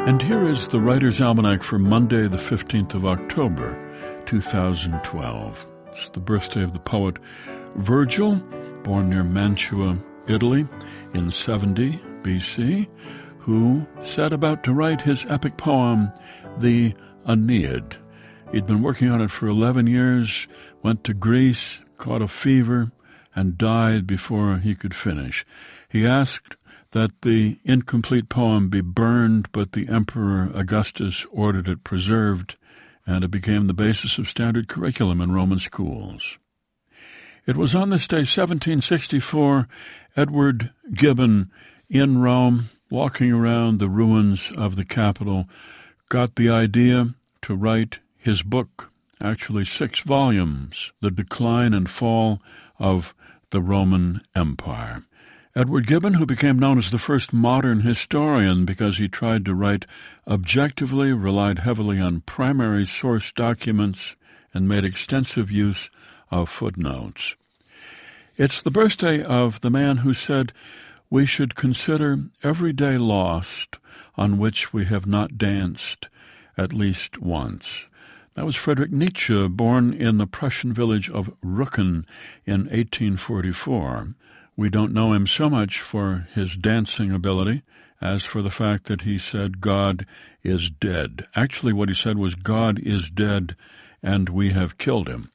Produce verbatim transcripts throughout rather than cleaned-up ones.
And here is the Writer's Almanac for Monday, the fifteenth of October, two thousand twelve. It's the birthday of the poet Virgil, born near Mantua, Italy, in seventy B C, who set about to write his epic poem, the Aeneid. He'd been working on it for eleven years, went to Greece, caught a fever, and died before he could finish. He asked that the incomplete poem be burned, but the Emperor Augustus ordered it preserved, and it became the basis of standard curriculum in Roman schools. It was on this day, seventeen sixty-four, Edward Gibbon, in Rome, walking around the ruins of the Capitol, got the idea to write his book, actually six volumes, The Decline and Fall of the Roman Empire. Edward Gibbon, who became known as the first modern historian because he tried to write objectively, relied heavily on primary source documents, and made extensive use of footnotes. It's the birthday of the man who said, "We should consider every day lost on which we have not danced at least once." That was Friedrich Nietzsche, born in the Prussian village of Rücken in eighteen forty-four. We don't know him so much for his dancing ability as for the fact that he said God is dead. Actually, what he said was God is dead and we have killed him.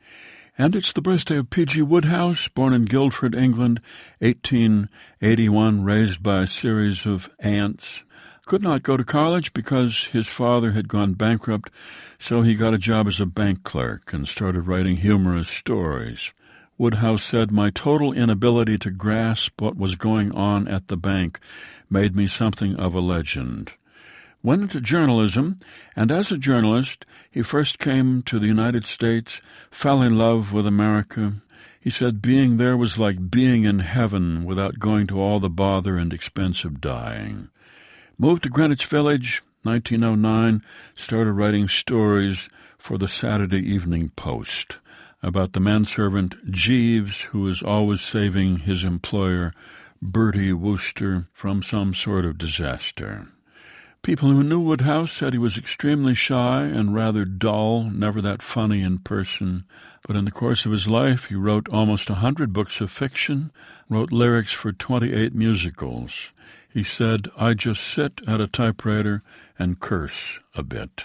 And it's the birthday of P G Wodehouse, born in Guildford, England, eighteen eighty-one, raised by a series of aunts. Could not go to college because his father had gone bankrupt, so he got a job as a bank clerk and started writing humorous stories. Wodehouse said, "My total inability to grasp what was going on at the bank made me something of a legend." Went into journalism, and as a journalist, he first came to the United States, fell in love with America. He said being there was like being in heaven without going to all the bother and expense of dying. Moved to Greenwich Village, nineteen oh nine, started writing stories for the Saturday Evening Post about the manservant Jeeves, who is always saving his employer, Bertie Wooster, from some sort of disaster. People who knew Wodehouse said he was extremely shy and rather dull, never that funny in person. But in the course of his life, he wrote almost a hundred books of fiction, wrote lyrics for twenty-eight musicals. He said, "I just sit at a typewriter and curse a bit."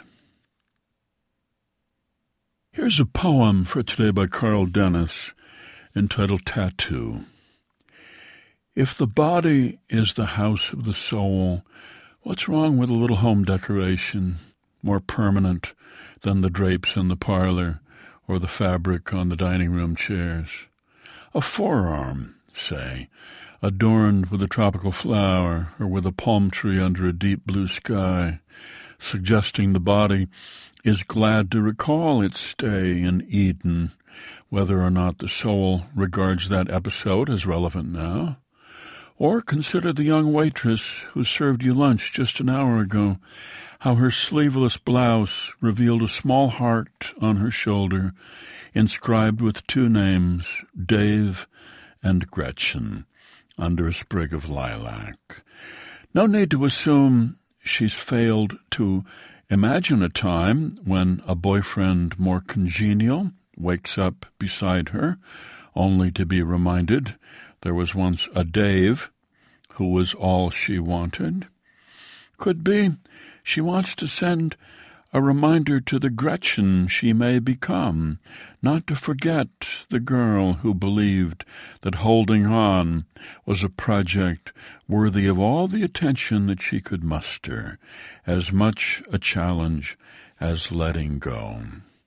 Here's a poem for today by Carl Dennis, entitled Tattoo. If the body is the house of the soul, what's wrong with a little home decoration, more permanent than the drapes in the parlor or the fabric on the dining room chairs? A forearm, say, adorned with a tropical flower or with a palm tree under a deep blue sky, suggesting the body is glad to recall its stay in Eden, whether or not the soul regards that episode as relevant now. Or consider the young waitress who served you lunch just an hour ago, how her sleeveless blouse revealed a small heart on her shoulder, inscribed with two names, Dave and Gretchen, under a sprig of lilac. No need to assume she's failed to imagine a time when a boyfriend more congenial wakes up beside her, only to be reminded there was once a Dave who was all she wanted. Could be she wants to send a reminder to the Gretchen she may become, not to forget the girl who believed that holding on was a project worthy of all the attention that she could muster, as much a challenge as letting go.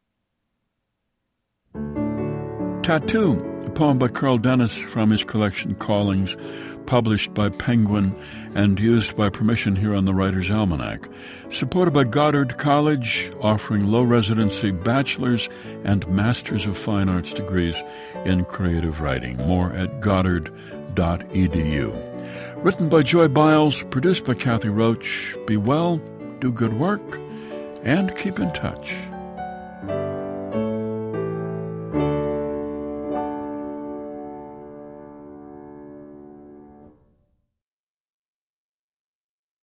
Tattoo, a poem by Carl Dennis from his collection Callings, published by Penguin and used by permission here on the Writer's Almanac. Supported by Goddard College, offering low-residency bachelor's and master's of fine arts degrees in creative writing. More at goddard dot e d u. Written by Joy Biles, produced by Kathy Roach. Be well, do good work, and keep in touch.